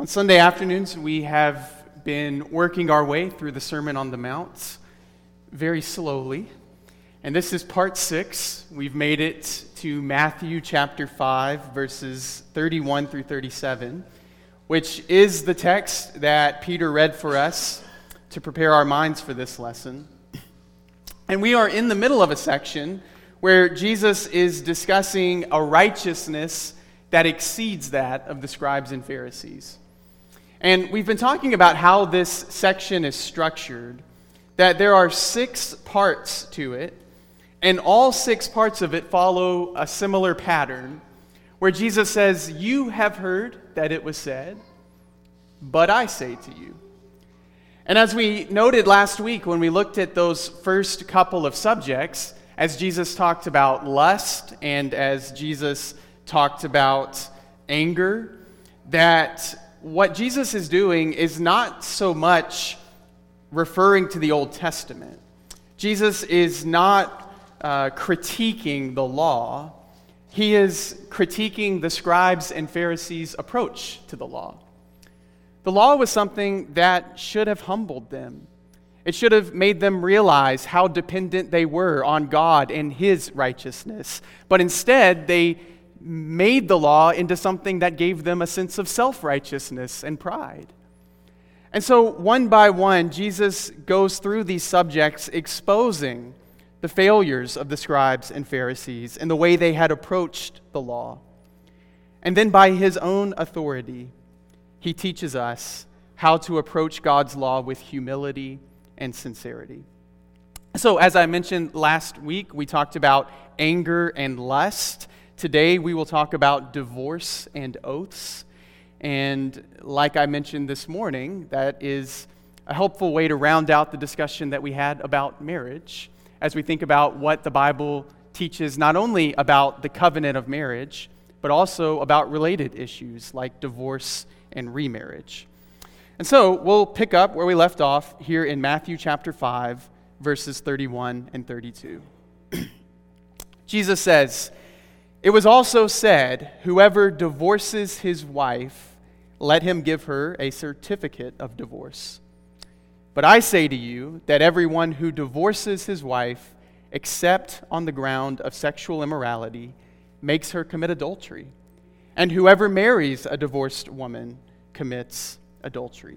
On Sunday afternoons, we have been working our way through the Sermon on the Mount very slowly. And this is part 6. We've made it to Matthew chapter 5, verses 31 through 37, which is the text that Peter read for us to prepare our minds for this lesson. And we are in the middle of a section where Jesus is discussing a righteousness that exceeds that of the scribes and Pharisees. And we've been talking about how this section is structured, that there are 6 parts to it, and all 6 parts of it follow a similar pattern, where Jesus says, "You have heard that it was said, but I say to you." And as we noted last week when we looked at those first couple of subjects, as Jesus talked about lust and as Jesus talked about anger, that what Jesus is doing is not so much referring to the Old Testament. Jesus is not critiquing the law. He is critiquing the scribes and Pharisees' approach to the law. The law was something that should have humbled them. It should have made them realize how dependent they were on God and His righteousness. But instead, they made the law into something that gave them a sense of self-righteousness and pride. And so, one by one, Jesus goes through these subjects exposing the failures of the scribes and Pharisees and the way they had approached the law. And then by His own authority, He teaches us how to approach God's law with humility and sincerity. So, as I mentioned last week, we talked about anger and lust. Today, we will talk about divorce and oaths. And like I mentioned this morning, that is a helpful way to round out the discussion that we had about marriage as we think about what the Bible teaches not only about the covenant of marriage, but also about related issues like divorce and remarriage. And so we'll pick up where we left off here in Matthew chapter 5, verses 31 and 32. Jesus says, "It was also said, whoever divorces his wife, let him give her a certificate of divorce. But I say to you that everyone who divorces his wife, except on the ground of sexual immorality, makes her commit adultery. And whoever marries a divorced woman commits adultery."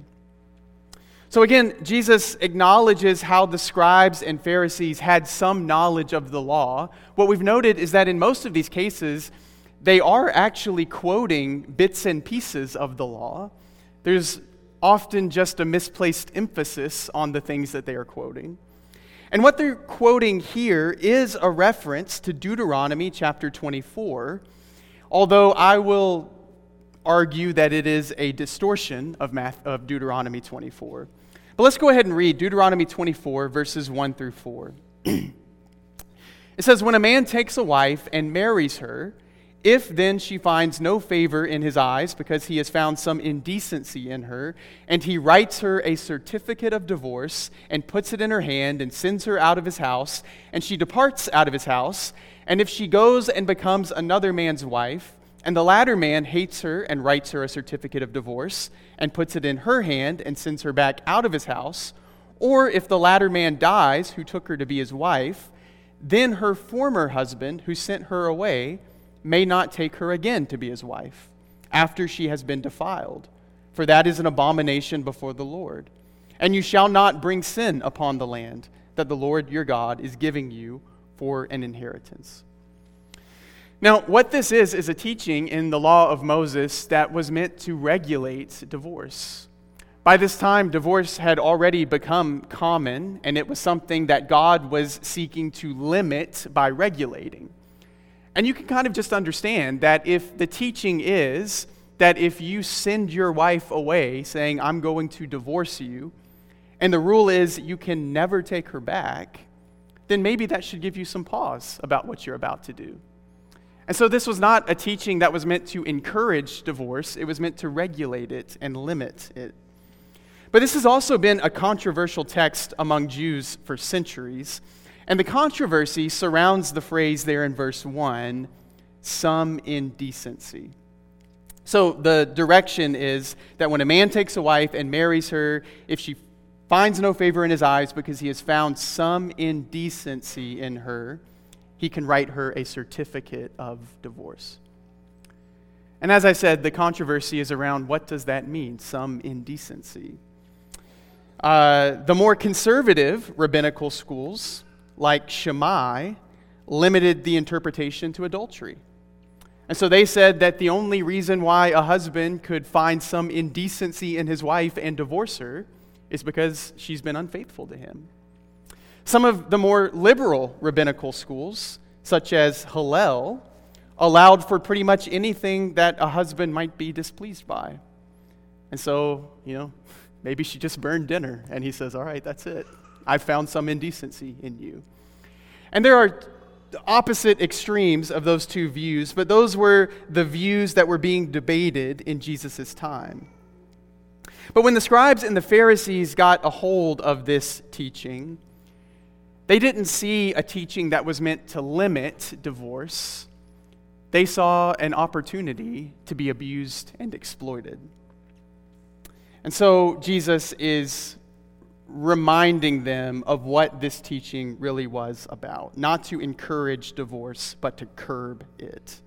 So again, Jesus acknowledges how the scribes and Pharisees had some knowledge of the law. What we've noted is that in most of these cases, they are actually quoting bits and pieces of the law. There's often just a misplaced emphasis on the things that they are quoting. And what they're quoting here is a reference to Deuteronomy chapter 24, although I will argue that it is a distortion of Deuteronomy 24. But let's go ahead and read Deuteronomy 24, verses 1 through 4. It says, "When a man takes a wife and marries her, if then she finds no favor in his eyes because he has found some indecency in her, and he writes her a certificate of divorce and puts it in her hand and sends her out of his house, and she departs out of his house, and if she goes and becomes another man's wife, and the latter man hates her and writes her a certificate of divorce and puts it in her hand and sends her back out of his house, or if the latter man dies who took her to be his wife, then her former husband who sent her away may not take her again to be his wife after she has been defiled, for that is an abomination before the Lord. And you shall not bring sin upon the land that the Lord your God is giving you for an inheritance." Now, what this is a teaching in the law of Moses that was meant to regulate divorce. By this time, divorce had already become common, and it was something that God was seeking to limit by regulating. And you can kind of just understand that if the teaching is that if you send your wife away saying, "I'm going to divorce you," and the rule is you can never take her back, then maybe that should give you some pause about what you're about to do. And so this was not a teaching that was meant to encourage divorce. It was meant to regulate it and limit it. But this has also been a controversial text among Jews for centuries. And the controversy surrounds the phrase there in verse 1, "some indecency." So the direction is that when a man takes a wife and marries her, if she finds no favor in his eyes because he has found some indecency in her, he can write her a certificate of divorce. And as I said, the controversy is around what does that mean, some indecency. The more conservative rabbinical schools, like Shammai, limited the interpretation to adultery. And so they said that the only reason why a husband could find some indecency in his wife and divorce her is because she's been unfaithful to him. Some of the more liberal rabbinical schools, such as Hillel, allowed for pretty much anything that a husband might be displeased by. And so, maybe she just burned dinner, and he says, all right, that's it. I found some indecency in you. And there are opposite extremes of those two views, but those were the views that were being debated in Jesus' time. But when the scribes and the Pharisees got a hold of this teaching, they didn't see a teaching that was meant to limit divorce. They saw an opportunity to be abused and exploited. And so Jesus is reminding them of what this teaching really was about. Not to encourage divorce, but to curb it.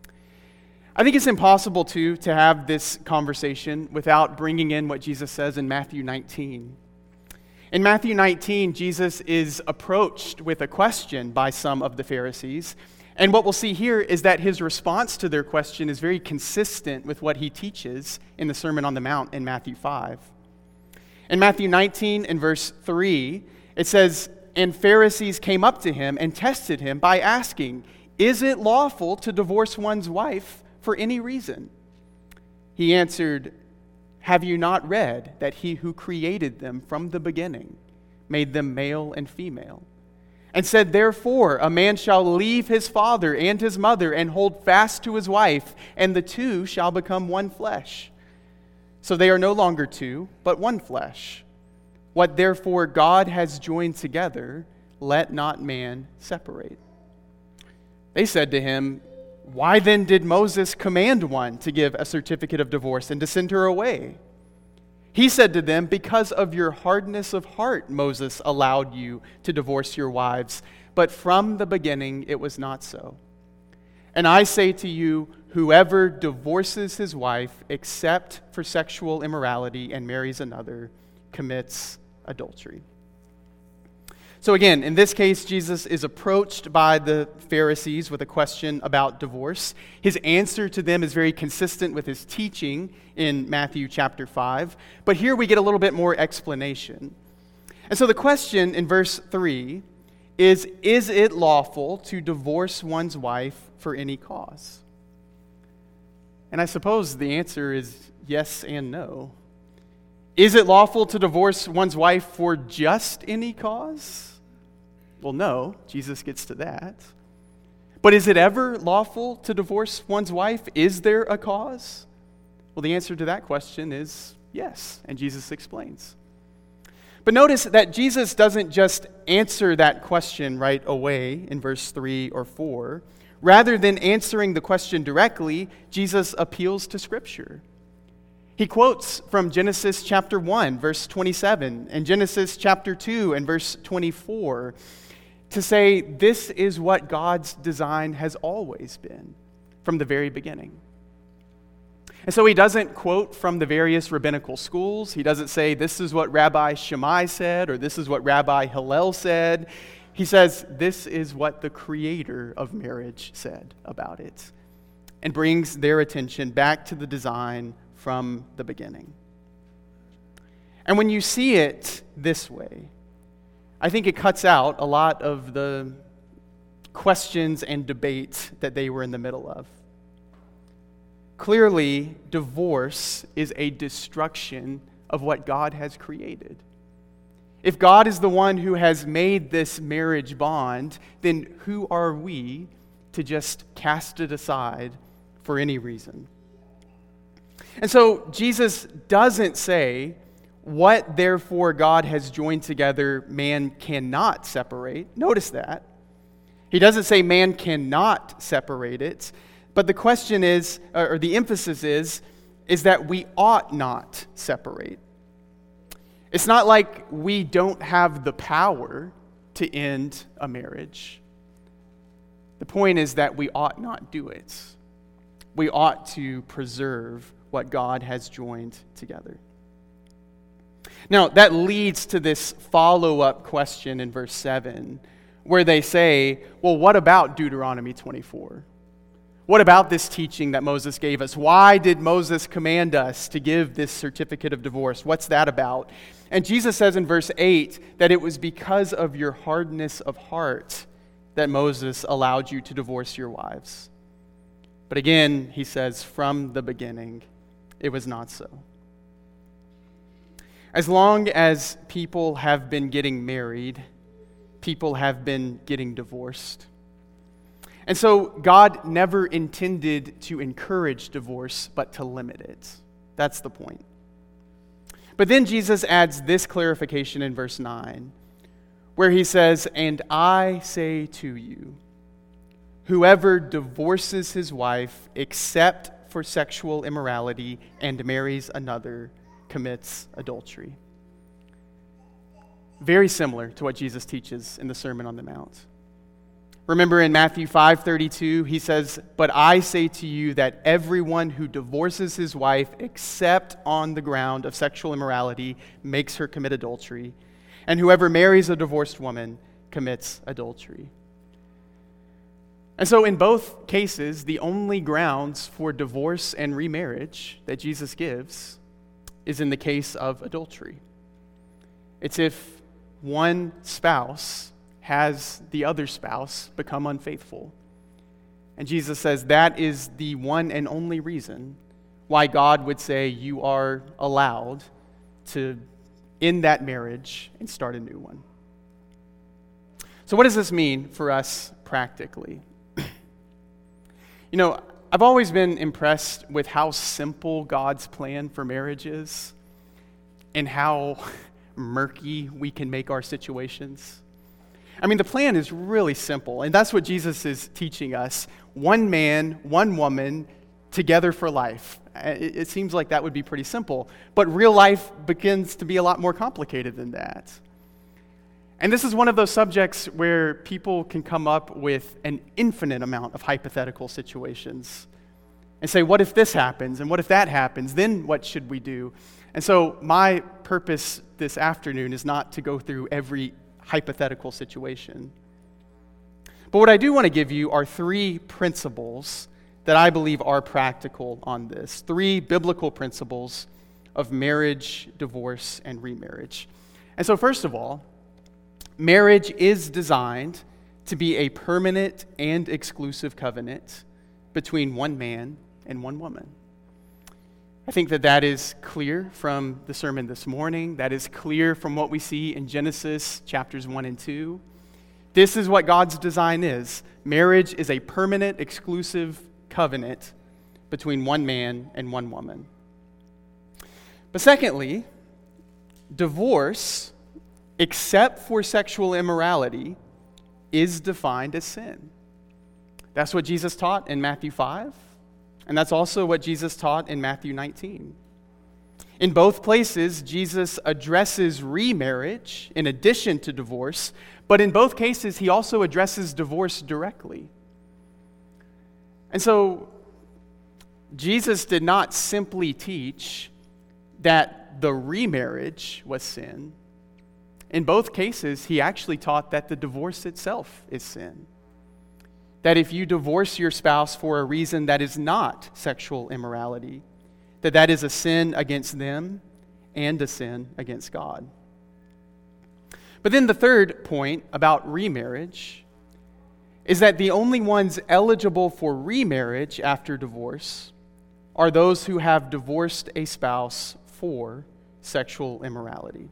I think it's impossible, to have this conversation without bringing in what Jesus says in Matthew 19. In Matthew 19, Jesus is approached with a question by some of the Pharisees. And what we'll see here is that his response to their question is very consistent with what he teaches in the Sermon on the Mount in Matthew 5. In Matthew 19 and verse 3, it says, "And Pharisees came up to him and tested him by asking, 'Is it lawful to divorce one's wife for any reason?' He answered, 'Have you not read that he who created them from the beginning made them male and female? And said, therefore, a man shall leave his father and his mother and hold fast to his wife, and the two shall become one flesh. So they are no longer two, but one flesh. What therefore God has joined together, let not man separate.' They said to him, 'Why then did Moses command one to give a certificate of divorce and to send her away?' He said to them, 'Because of your hardness of heart, Moses allowed you to divorce your wives, but from the beginning it was not so. And I say to you, whoever divorces his wife except for sexual immorality and marries another commits adultery.'" So again, in this case, Jesus is approached by the Pharisees with a question about divorce. His answer to them is very consistent with his teaching in Matthew chapter 5. But here we get a little bit more explanation. And so the question in verse 3 is it lawful to divorce one's wife for any cause? And I suppose the answer is yes and no. Is it lawful to divorce one's wife for just any cause? Well, no, Jesus gets to that. But is it ever lawful to divorce one's wife? Is there a cause? Well, the answer to that question is yes, and Jesus explains. But notice that Jesus doesn't just answer that question right away in verse 3 or 4. Rather than answering the question directly, Jesus appeals to Scripture. He quotes from Genesis chapter 1, verse 27, and Genesis chapter 2 and verse 24 to say this is what God's design has always been from the very beginning. And so he doesn't quote from the various rabbinical schools. He doesn't say this is what Rabbi Shammai said or this is what Rabbi Hillel said. He says this is what the creator of marriage said about it and brings their attention back to the design from the beginning. And when you see it this way, I think it cuts out a lot of the questions and debates that they were in the middle of. Clearly, divorce is a destruction of what God has created. If God is the one who has made this marriage bond, then who are we to just cast it aside for any reason? And so Jesus doesn't say, what therefore God has joined together, man cannot separate. Notice that. He doesn't say man cannot separate it. But the question is, or the emphasis is that we ought not separate. It's not like we don't have the power to end a marriage. The point is that we ought not do it. We ought to preserve what God has joined together. Now, that leads to this follow-up question in verse 7, where they say, well, what about Deuteronomy 24? What about this teaching that Moses gave us? Why did Moses command us to give this certificate of divorce? What's that about? And Jesus says in verse 8 that it was because of your hardness of heart that Moses allowed you to divorce your wives. But again, he says, from the beginning, it was not so. As long as people have been getting married, people have been getting divorced. And so God never intended to encourage divorce, but to limit it. That's the point. But then Jesus adds this clarification in verse 9, where he says, and I say to you, whoever divorces his wife except for sexual immorality and marries another commits adultery. Very similar to what Jesus teaches in the Sermon on the Mount. Remember in Matthew 5:32, he says, but I say to you that everyone who divorces his wife except on the ground of sexual immorality makes her commit adultery, and whoever marries a divorced woman commits adultery. And so in both cases, the only grounds for divorce and remarriage that Jesus gives is in the case of adultery. It's if one spouse has the other spouse become unfaithful. And Jesus says that is the one and only reason why God would say you are allowed to end that marriage and start a new one. So what does this mean for us practically? You know, I've always been impressed with how simple God's plan for marriage is and how murky we can make our situations. I mean, the plan is really simple, and that's what Jesus is teaching us. One man, one woman, together for life. It seems like that would be pretty simple, but real life begins to be a lot more complicated than that. And this is one of those subjects where people can come up with an infinite amount of hypothetical situations and say, what if this happens, and what if that happens? Then what should we do? And so my purpose this afternoon is not to go through every hypothetical situation. But what I do want to give you are 3 principles that I believe are practical on this. 3 biblical principles of marriage, divorce, and remarriage. And so first of all, marriage is designed to be a permanent and exclusive covenant between one man and one woman. I think that is clear from the sermon this morning. That is clear from what we see in Genesis chapters 1 and 2. This is what God's design is. Marriage is a permanent, exclusive covenant between one man and one woman. But secondly, divorce, except for sexual immorality, is defined as sin. That's what Jesus taught in Matthew 5. And that's also what Jesus taught in Matthew 19. In both places, Jesus addresses remarriage in addition to divorce, but in both cases, he also addresses divorce directly. And so, Jesus did not simply teach that the remarriage was sin. In both cases, he actually taught that the divorce itself is sin. That if you divorce your spouse for a reason that is not sexual immorality, that is a sin against them and a sin against God. But then the third point about remarriage is that the only ones eligible for remarriage after divorce are those who have divorced a spouse for sexual immorality.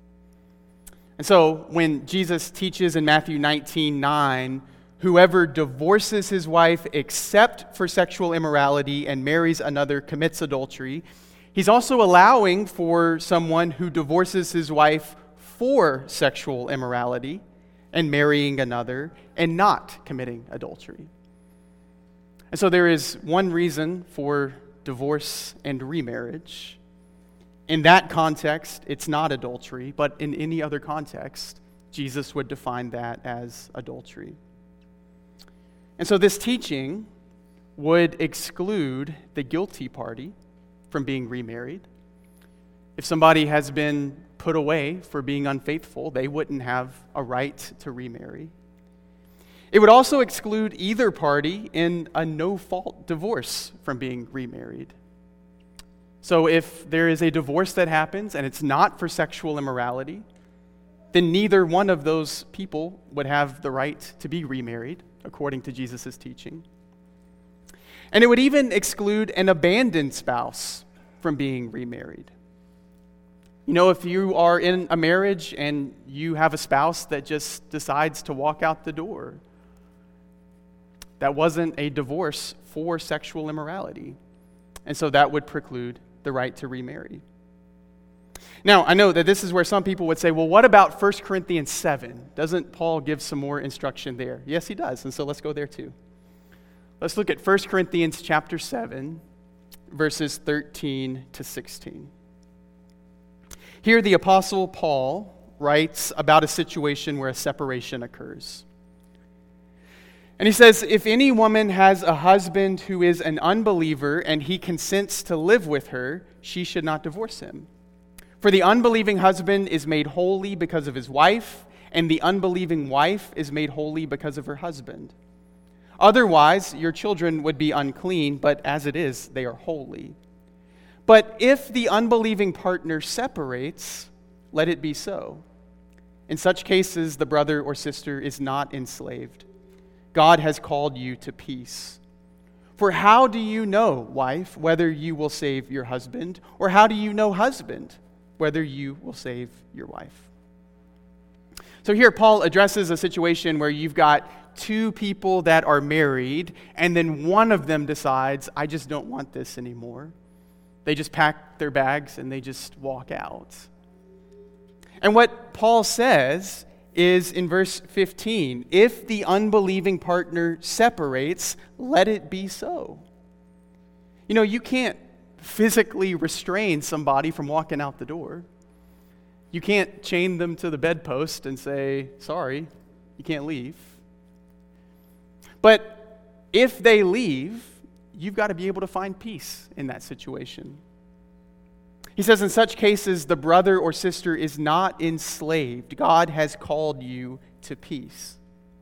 And so when Jesus teaches in Matthew 19:9, whoever divorces his wife except for sexual immorality and marries another commits adultery, he's also allowing for someone who divorces his wife for sexual immorality and marrying another and not committing adultery. And so there is one reason for divorce and remarriage. In that context, it's not adultery, but in any other context, Jesus would define that as adultery. And so this teaching would exclude the guilty party from being remarried. If somebody has been put away for being unfaithful, they wouldn't have a right to remarry. It would also exclude either party in a no-fault divorce from being remarried. So if there is a divorce that happens and it's not for sexual immorality, then neither one of those people would have the right to be remarried, according to Jesus' teaching. And it would even exclude an abandoned spouse from being remarried. You know, if you are in a marriage and you have a spouse that just decides to walk out the door, that wasn't a divorce for sexual immorality. And so that would preclude the right to remarry. Now, I know that this is where some people would say, well, what about 1 Corinthians 7? Doesn't Paul give some more instruction there? Yes, he does, and so let's go there too. Let's look at 1 Corinthians chapter 7, verses 13 to 16. Here the Apostle Paul writes about a situation where a separation occurs. And he says, if any woman has a husband who is an unbeliever and he consents to live with her, she should not divorce him. For the unbelieving husband is made holy because of his wife, and the unbelieving wife is made holy because of her husband. Otherwise, your children would be unclean, but as it is, they are holy. But if the unbelieving partner separates, let it be so. In such cases, the brother or sister is not enslaved. God has called you to peace. For how do you know, wife, whether you will save your husband? Or how do you know, husband, whether you will save your wife? So here Paul addresses a situation where you've got two people that are married, and then one of them decides, I just don't want this anymore. They just pack their bags and they just walk out. And what Paul says is in verse 15, if the unbelieving partner separates, let it be so. You know, you can't physically restrain somebody from walking out the door. You can't chain them to the bedpost and say, sorry, you can't leave. But if they leave, you've got to be able to find peace in that situation. He says, in such cases, the brother or sister is not enslaved. God has called you to peace.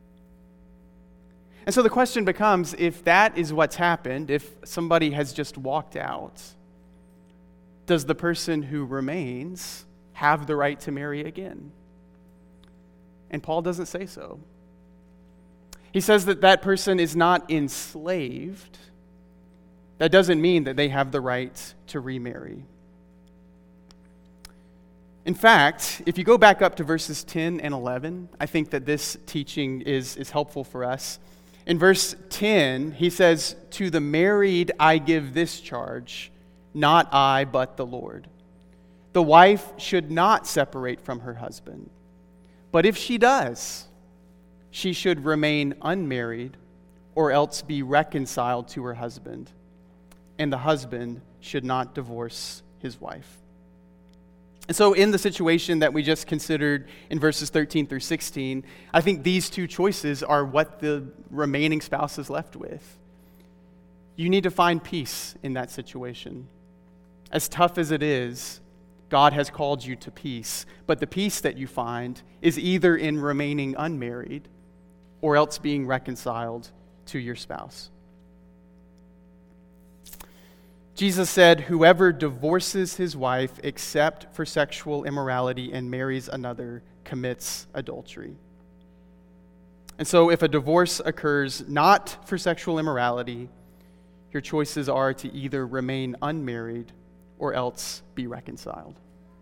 And so the question becomes, if that is what's happened, if somebody has just walked out, does the person who remains have the right to marry again? And Paul doesn't say so. He says that that person is not enslaved. That doesn't mean that they have the right to remarry. In fact, if you go back up to verses 10 and 11, I think that this teaching is helpful for us. In verse 10, he says, to the married I give this charge, not I, but the Lord. The wife should not separate from her husband. But if she does, she should remain unmarried or else be reconciled to her husband. And the husband should not divorce his wife. And so in the situation that we just considered in verses 13 through 16, I think these two choices are what the remaining spouse is left with. You need to find peace in that situation. As tough as it is, God has called you to peace. But the peace that you find is either in remaining unmarried or else being reconciled to your spouse. Jesus said, whoever divorces his wife except for sexual immorality and marries another commits adultery. And so if a divorce occurs not for sexual immorality, your choices are to either remain unmarried or else be reconciled.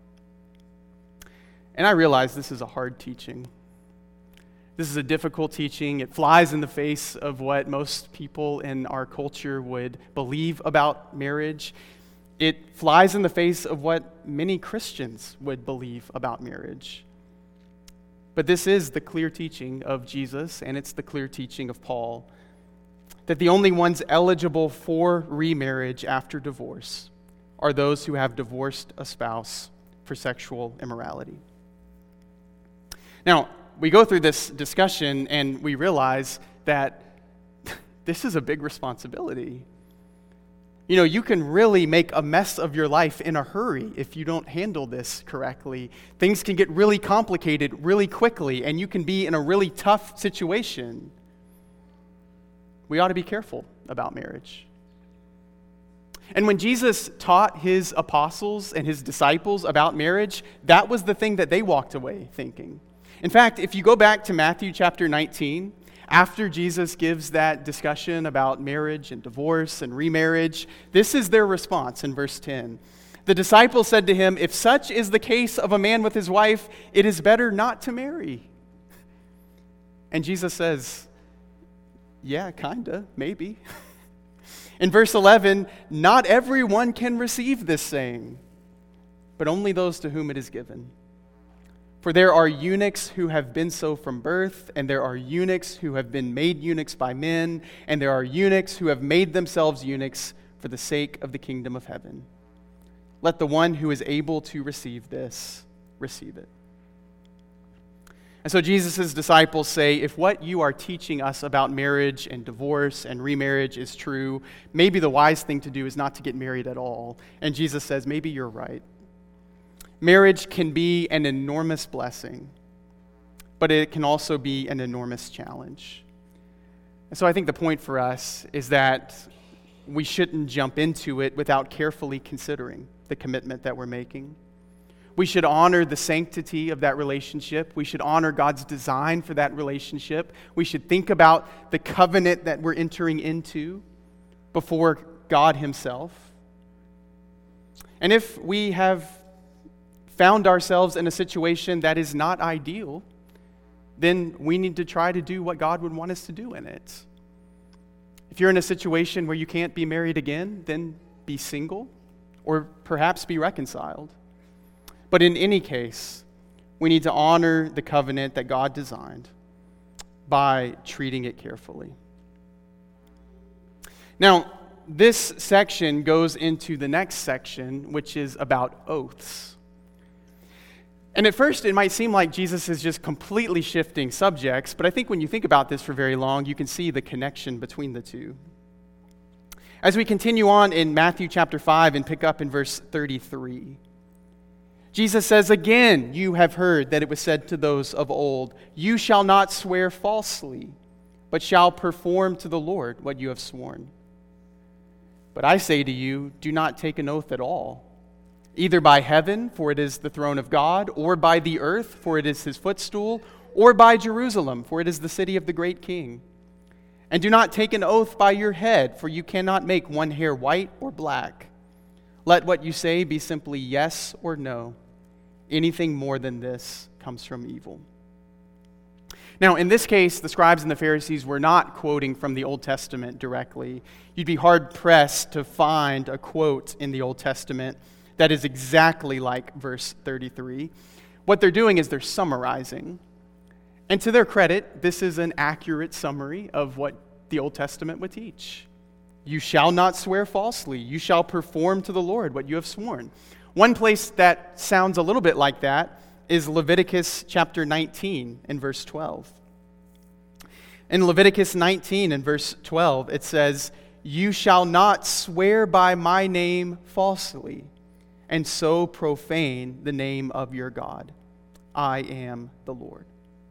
And I realize this is a hard teaching. This is a difficult teaching. It flies in the face of what most people in our culture would believe about marriage. It flies in the face of what many Christians would believe about marriage. But this is the clear teaching of Jesus, and it's the clear teaching of Paul. that the only ones eligible for remarriage after divorce are those who have divorced a spouse for sexual immorality. Now, we go through this discussion and we realize that this is a big responsibility. You know, you can really make a mess of your life in a hurry if you don't handle this correctly. Things can get really complicated really quickly, and you can be in a really tough situation. We ought to be careful about marriage. And when Jesus taught his apostles and his disciples about marriage, that was the thing that they walked away thinking. In fact, if you go back to Matthew chapter 19, after Jesus gives that discussion about marriage and divorce and remarriage, this is their response in verse 10. The disciples said to him, "If such is the case of a man with his wife, it is better not to marry." And Jesus says, "Yeah, kinda, maybe." In verse 11, "Not everyone can receive this saying, but only those to whom it is given. For there are eunuchs who have been so from birth, and there are eunuchs who have been made eunuchs by men, and there are eunuchs who have made themselves eunuchs for the sake of the kingdom of heaven. Let the one who is able to receive this, receive it." And so Jesus' disciples say, if what you are teaching us about marriage and divorce and remarriage is true, maybe the wise thing to do is not to get married at all. And Jesus says, maybe you're right. Marriage can be an enormous blessing, but it can also be an enormous challenge. And so I think the point for us is that we shouldn't jump into it without carefully considering the commitment that we're making. We should honor the sanctity of that relationship. We should honor God's design for that relationship. We should think about the covenant that we're entering into before God himself. And if we have found ourselves in a situation that is not ideal, then we need to try to do what God would want us to do in it. If you're in a situation where you can't be married again, then be single or perhaps be reconciled. But in any case, we need to honor the covenant that God designed by treating it carefully. Now, this section goes into the next section, which is about oaths. And at first, it might seem like Jesus is just completely shifting subjects, but I think when you think about this for very long, you can see the connection between the two. As we continue on in Matthew chapter 5 and pick up in verse 33, Jesus says, "Again, you have heard that it was said to those of old, 'You shall not swear falsely, but shall perform to the Lord what you have sworn.' But I say to you, do not take an oath at all, either by heaven, for it is the throne of God, or by the earth, for it is his footstool, or by Jerusalem, for it is the city of the great king. And do not take an oath by your head, for you cannot make one hair white or black. Let what you say be simply yes or no. Anything more than this comes from evil." Now, in this case, the scribes and the Pharisees were not quoting from the Old Testament directly. You'd be hard-pressed to find a quote in the Old Testament that is exactly like verse 33. What they're doing is they're summarizing. And to their credit, this is an accurate summary of what the Old Testament would teach. You shall not swear falsely. You shall perform to the Lord what you have sworn. One place that sounds a little bit like that is Leviticus chapter 19 and verse 12. In Leviticus 19 and verse 12, it says, "You shall not swear by my name falsely, and so profane the name of your God. I am the Lord."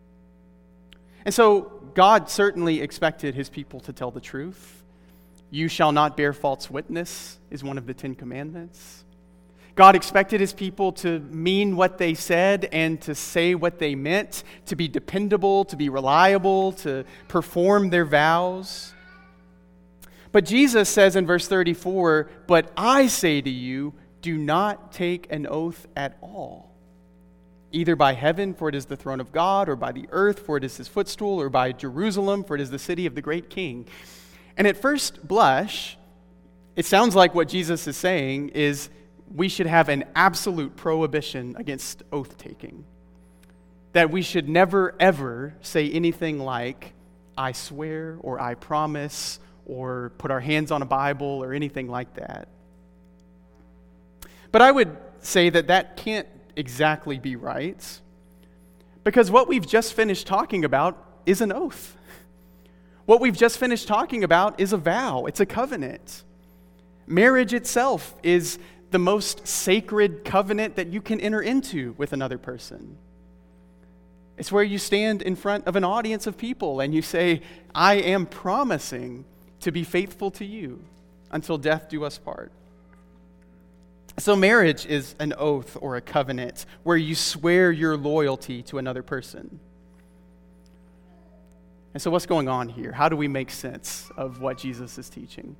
And so God certainly expected his people to tell the truth. "You shall not bear false witness" is one of the 10 Commandments. God expected his people to mean what they said and to say what they meant, to be dependable, to be reliable, to perform their vows. But Jesus says in verse 34, "But I say to you, do not take an oath at all, either by heaven, for it is the throne of God, or by the earth, for it is his footstool, or by Jerusalem, for it is the city of the great king." And at first blush, it sounds like what Jesus is saying is we should have an absolute prohibition against oath-taking. That we should never, ever say anything like, "I swear," or "I promise," or put our hands on a Bible or anything like that. But I would say that that can't exactly be right, because what we've just finished talking about is an oath. What we've just finished talking about is a vow. It's a covenant. Marriage itself is the most sacred covenant that you can enter into with another person. It's where you stand in front of an audience of people and you say, I am promising to be faithful to you until death do us part. So marriage is an oath or a covenant where you swear your loyalty to another person. And so what's going on here? How do we make sense of what Jesus is teaching?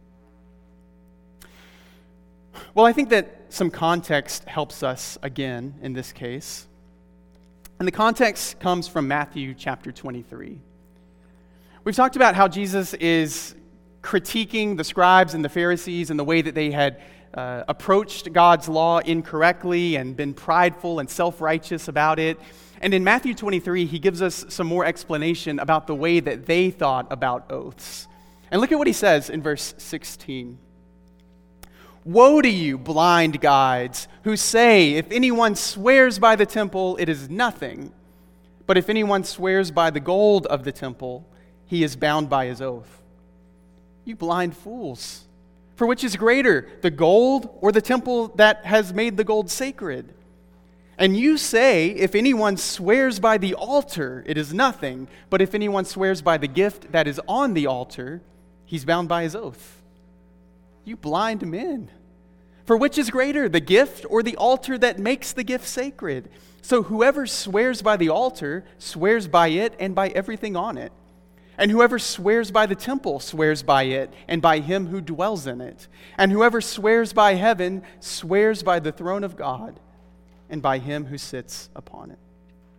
Well, I think that some context helps us again in this case. And the context comes from Matthew chapter 23. We've talked about how Jesus is critiquing the scribes and the Pharisees and the way that they had approached God's law incorrectly and been prideful and self-righteous about it. And in Matthew 23, he gives us some more explanation about the way that they thought about oaths. And look at what he says in verse 16. Woe to you, blind guides, who say, if anyone swears by the temple, it is nothing. But if anyone swears by the gold of the temple, he is bound by his oath. You blind fools. For which is greater, the gold or the temple that has made the gold sacred? And you say, if anyone swears by the altar, it is nothing. But if anyone swears by the gift that is on the altar, he's bound by his oath. You blind men. For which is greater, the gift or the altar that makes the gift sacred? So whoever swears by the altar swears by it and by everything on it. And whoever swears by the temple swears by it and by him who dwells in it. And whoever swears by heaven swears by the throne of God and by him who sits upon it.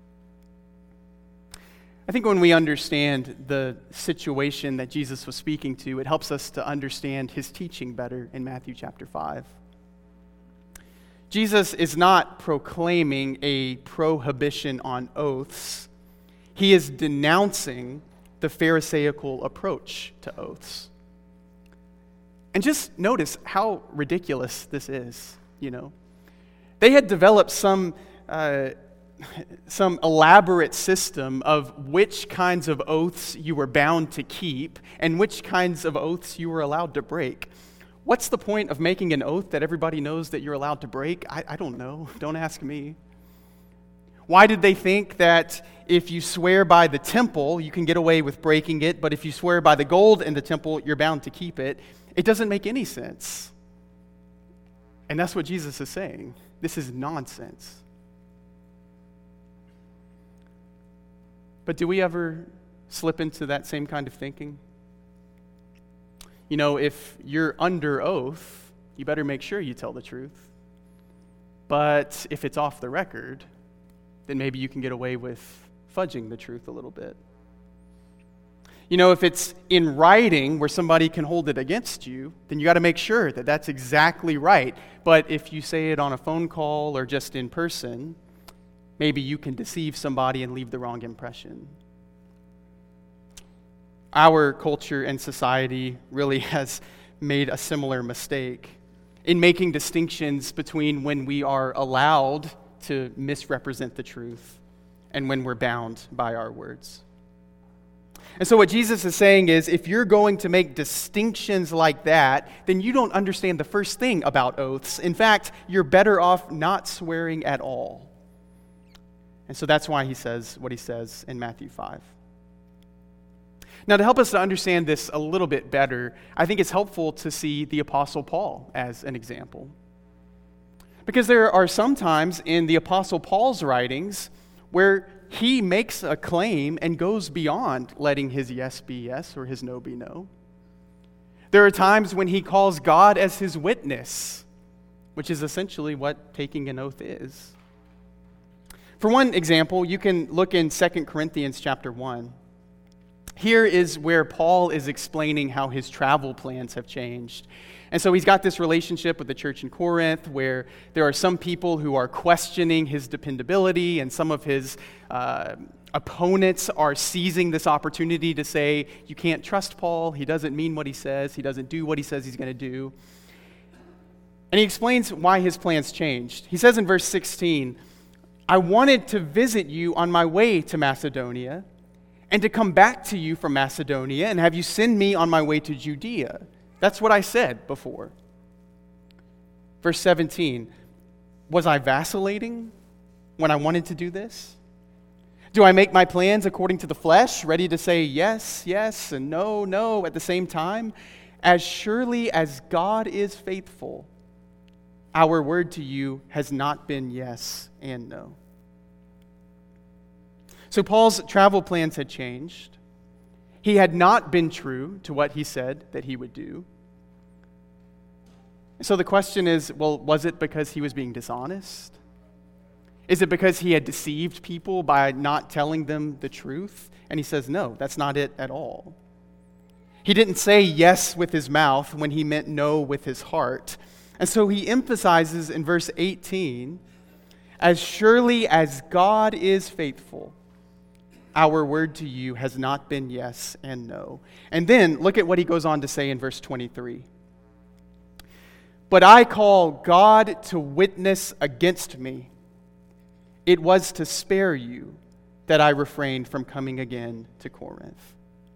I think when we understand the situation that Jesus was speaking to, it helps us to understand his teaching better in Matthew chapter 5. Jesus is not proclaiming a prohibition on oaths. He is denouncing the Pharisaical approach to oaths. And just notice how ridiculous this is, They had developed some elaborate system of which kinds of oaths you were bound to keep and which kinds of oaths you were allowed to break. What's the point of making an oath that everybody knows that you're allowed to break? I don't know. Don't ask me. Why did they think that if you swear by the temple, you can get away with breaking it, but if you swear by the gold in the temple, you're bound to keep it? It doesn't make any sense. And that's what Jesus is saying. This is nonsense. But do we ever slip into that same kind of thinking? If you're under oath, you better make sure you tell the truth. But if it's off the record, then maybe you can get away with fudging the truth a little bit. If it's in writing where somebody can hold it against you, then you got to make sure that that's exactly right. But if you say it on a phone call or just in person, maybe you can deceive somebody and leave the wrong impression. Our culture and society really has made a similar mistake in making distinctions between when we are allowed to misrepresent the truth and when we're bound by our words. And so what Jesus is saying is, if you're going to make distinctions like that, then you don't understand the first thing about oaths. In fact, you're better off not swearing at all. And so that's why he says what he says in Matthew 5. Now, to help us to understand this a little bit better, I think it's helpful to see the Apostle Paul as an example. Because there are some times in the Apostle Paul's writings where he makes a claim and goes beyond letting his yes be yes or his no be no. There are times when he calls God as his witness, which is essentially what taking an oath is. For one example, you can look in 2 Corinthians chapter 1. Here is where Paul is explaining how his travel plans have changed. And so he's got this relationship with the church in Corinth where there are some people who are questioning his dependability and some of his opponents are seizing this opportunity to say, you can't trust Paul, he doesn't mean what he says, he doesn't do what he says he's going to do. And he explains why his plans changed. He says in verse 16, I wanted to visit you on my way to Macedonia, and to come back to you from Macedonia and have you send me on my way to Judea. That's what I said before. Verse 17, was I vacillating when I wanted to do this? Do I make my plans according to the flesh, ready to say yes, yes, and no, no at the same time? As surely as God is faithful, our word to you has not been yes and no. So Paul's travel plans had changed. He had not been true to what he said that he would do. So the question is, well, was it because he was being dishonest? Is it because he had deceived people by not telling them the truth? And he says, no, that's not it at all. He didn't say yes with his mouth when he meant no with his heart. And so he emphasizes in verse 18, as surely as God is faithful, our word to you has not been yes and no. And then look at what he goes on to say in verse 23. But I call God to witness against me. It was to spare you that I refrained from coming again to Corinth.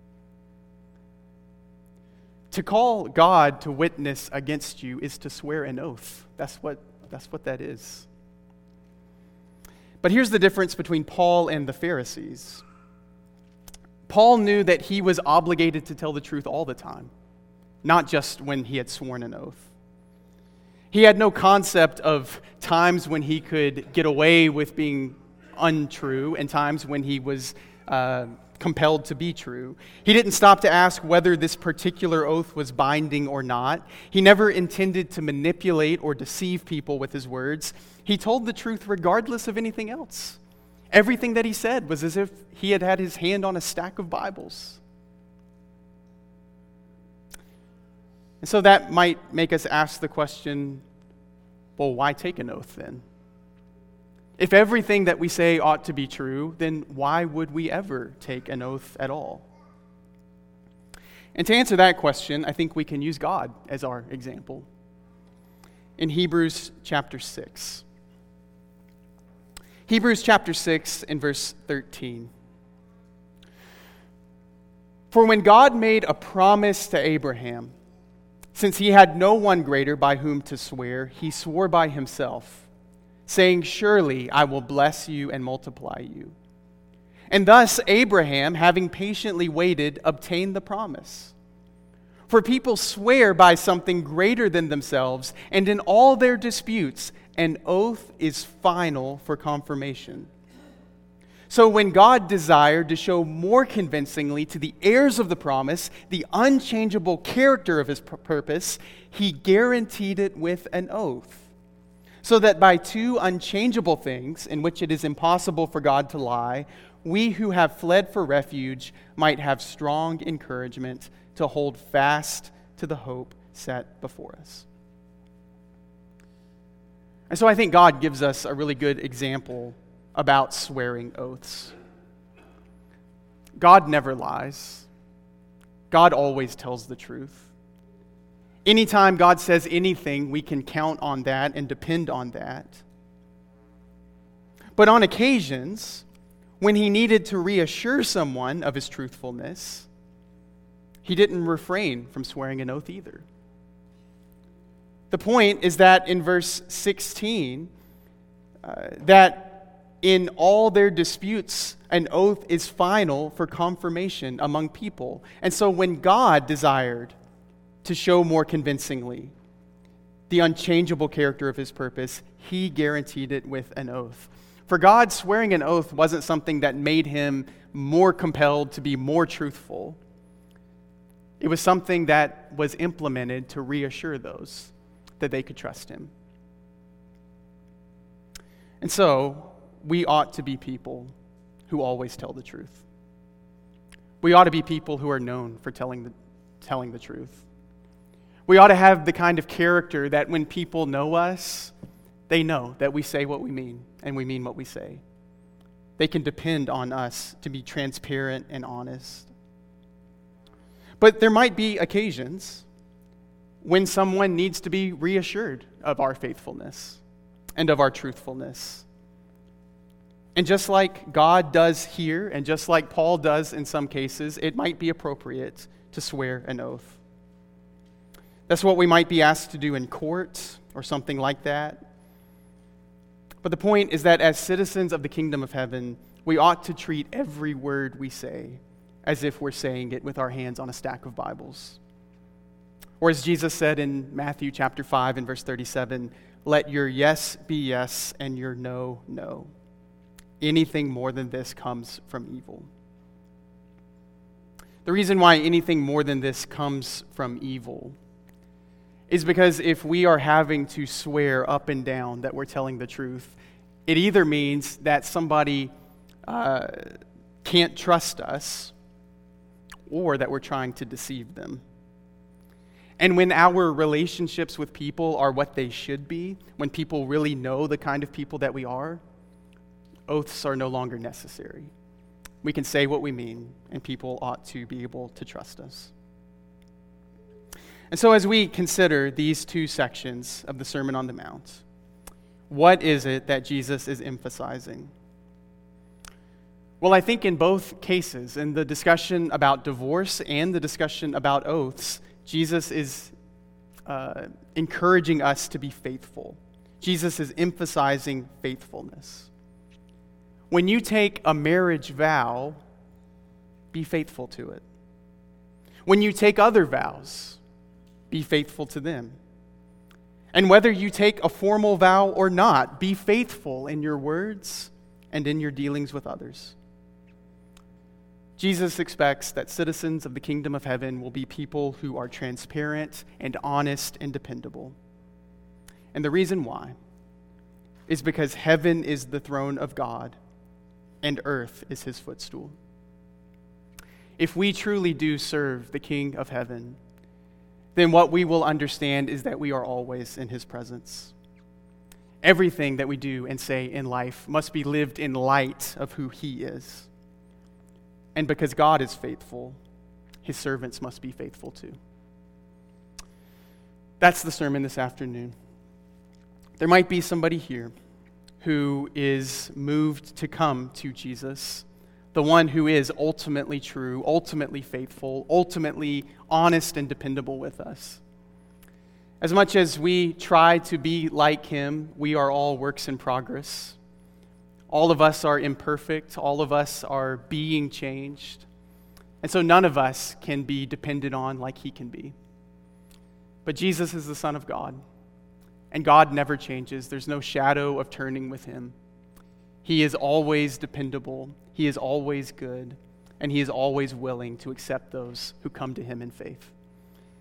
To call God to witness against you is to swear an oath. That's what that is. But here's the difference between Paul and the Pharisees. Paul knew that he was obligated to tell the truth all the time, not just when he had sworn an oath. He had no concept of times when he could get away with being untrue and times when he was compelled to be true. He didn't stop to ask whether this particular oath was binding or not. He never intended to manipulate or deceive people with his words. He told the truth regardless of anything else. Everything that he said was as if he had had his hand on a stack of Bibles. And so that might make us ask the question, well, why take an oath then? If everything that we say ought to be true, then why would we ever take an oath at all? And to answer that question, I think we can use God as our example. In Hebrews chapter 6. Hebrews chapter 6 and verse 13. For when God made a promise to Abraham, since he had no one greater by whom to swear, he swore by himself, saying, surely I will bless you and multiply you. And thus Abraham, having patiently waited, obtained the promise. For people swear by something greater than themselves, and in all their disputes, an oath is final for confirmation. So when God desired to show more convincingly to the heirs of the promise the unchangeable character of his purpose, he guaranteed it with an oath, so that by two unchangeable things in which it is impossible for God to lie, we who have fled for refuge might have strong encouragement to hold fast to the hope set before us. And so I think God gives us a really good example about swearing oaths. God never lies. God always tells the truth. Anytime God says anything, we can count on that and depend on that. But on occasions, when he needed to reassure someone of his truthfulness, he didn't refrain from swearing an oath either. The point is that in verse 16, that in all their disputes, an oath is final for confirmation among people. And so when God desired to show more convincingly the unchangeable character of his purpose, he guaranteed it with an oath. For God, swearing an oath wasn't something that made him more compelled to be more truthful. It was something that was implemented to reassure those that they could trust him. And so, we ought to be people who always tell the truth. We ought to be people who are known for telling the truth. We ought to have the kind of character that when people know us, they know that we say what we mean, and we mean what we say. They can depend on us to be transparent and honest. But there might be occasions when someone needs to be reassured of our faithfulness and of our truthfulness. And just like God does here, and just like Paul does in some cases, it might be appropriate to swear an oath. That's what we might be asked to do in court or something like that. But the point is that as citizens of the kingdom of heaven, we ought to treat every word we say as if we're saying it with our hands on a stack of Bibles. Or as Jesus said in Matthew chapter 5 and verse 37, let your yes be yes and your no, no. Anything more than this comes from evil. The reason why anything more than this comes from evil is because if we are having to swear up and down that we're telling the truth, it either means that somebody can't trust us or that we're trying to deceive them. And when our relationships with people are what they should be, when people really know the kind of people that we are, oaths are no longer necessary. We can say what we mean, and people ought to be able to trust us. And so as we consider these two sections of the Sermon on the Mount, what is it that Jesus is emphasizing? Well, I think in both cases, in the discussion about divorce and the discussion about oaths, Jesus is encouraging us to be faithful. Jesus is emphasizing faithfulness. When you take a marriage vow, be faithful to it. When you take other vows, be faithful to them. And whether you take a formal vow or not, be faithful in your words and in your dealings with others. Jesus expects that citizens of the kingdom of heaven will be people who are transparent and honest and dependable. And the reason why is because heaven is the throne of God and earth is his footstool. If we truly do serve the King of heaven, then what we will understand is that we are always in his presence. Everything that we do and say in life must be lived in light of who he is. And because God is faithful, his servants must be faithful too. That's the sermon this afternoon. There might be somebody here who is moved to come to Jesus, the one who is ultimately true, ultimately faithful, ultimately honest and dependable with us. As much as we try to be like him, we are all works in progress. All of us are imperfect. All of us are being changed. And so none of us can be depended on like he can be. But Jesus is the Son of God. And God never changes. There's no shadow of turning with him. He is always dependable. He is always good. And he is always willing to accept those who come to him in faith.